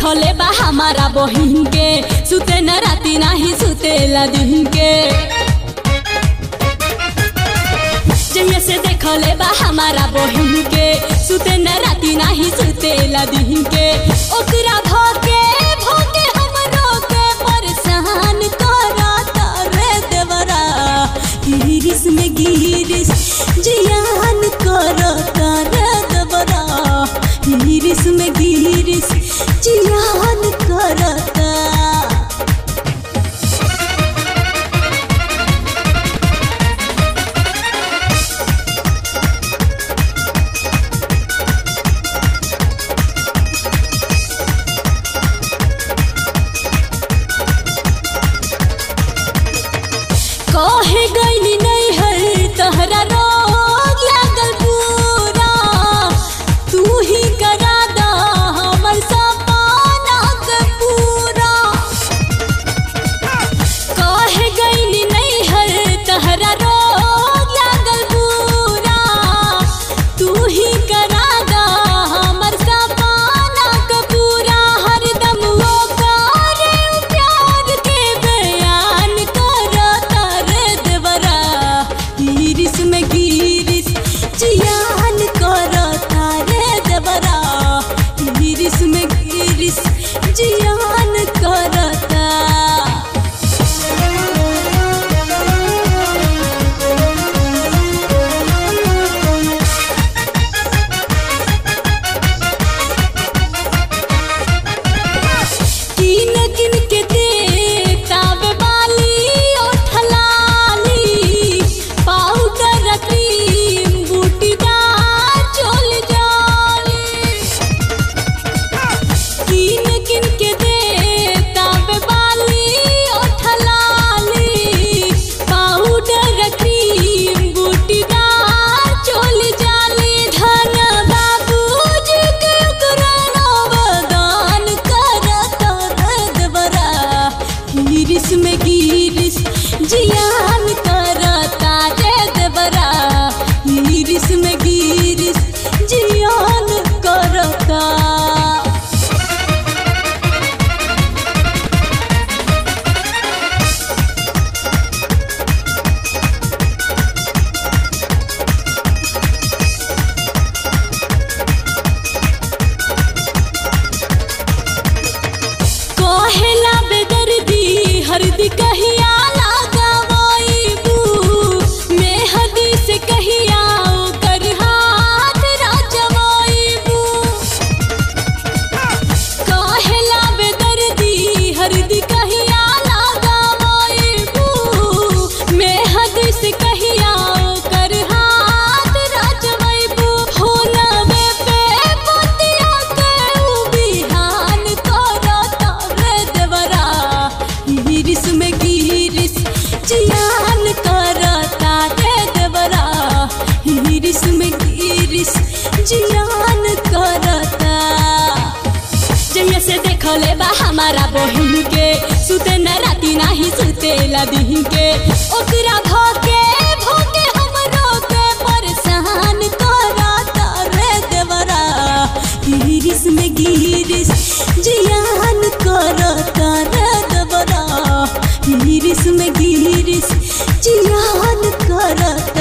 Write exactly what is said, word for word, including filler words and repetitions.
देखले बा हमारा बहिन के सुते न राती नाही सुतेला दिन के। जहिया से देखले बा हमारा बहिन के सुते न राती नाही सुतेला दिन के। ओकरा भोके भोके हमरो के परेशान करता रे देवरा गिरिस में गिरिस जियान करता रे देवरा गिरिस में गिरिस जियान करता। कहे गईली नहीं हर तहरा रोग लागल पूरा तू ही करा दा हमर सपना के पूरा। कहे गईली नहीं हर तहरा रोग लागल पूरा तू ही करा दा हमर सपना के पूरा। हरदम वो करे प्यार के बयान करता गिरिस में गिरिस जियान करता रे देवरा गिरिस में गिरिस जियान करता। किन किन के देता वे बाली ओठलाली पाउडर क्रीम बूटीदार चोल जाली। किन किन के देता वे बाली ओठलाली पाउडर क्रीम बूटीदार चोल जाली। धन बाबूजी के ओकरा नवदान करता रे देवरा गिरिस में गिरिस जियान करता रे देवरा गिरिस में गिरिस जियान करता। कहेला बेदर्दी हरदी कहिया लगावईबू मेहदी से कहिया ओकर हाथ राजवईबू। कहेला बेदर्दी हरदी कहिया लगावईबू मेहदी से कहिया ओकर हाथ राजवईबू। होनवे पे पतिया के उ बिहान करता रे देवरा गिरिस में गिरिस जियान करता रे देवरा गिरिस में गिरिस जियान करता। जहिया से देखले बा हमारा बहिन के सुते न राती नाही सुतेला दिन के। ओकरा भोके भोके हमरो के परेशान करता रे देवरा गिरिस में गिरिस जियान करता रे देवरा गिरिस में गिरिस जियान करता।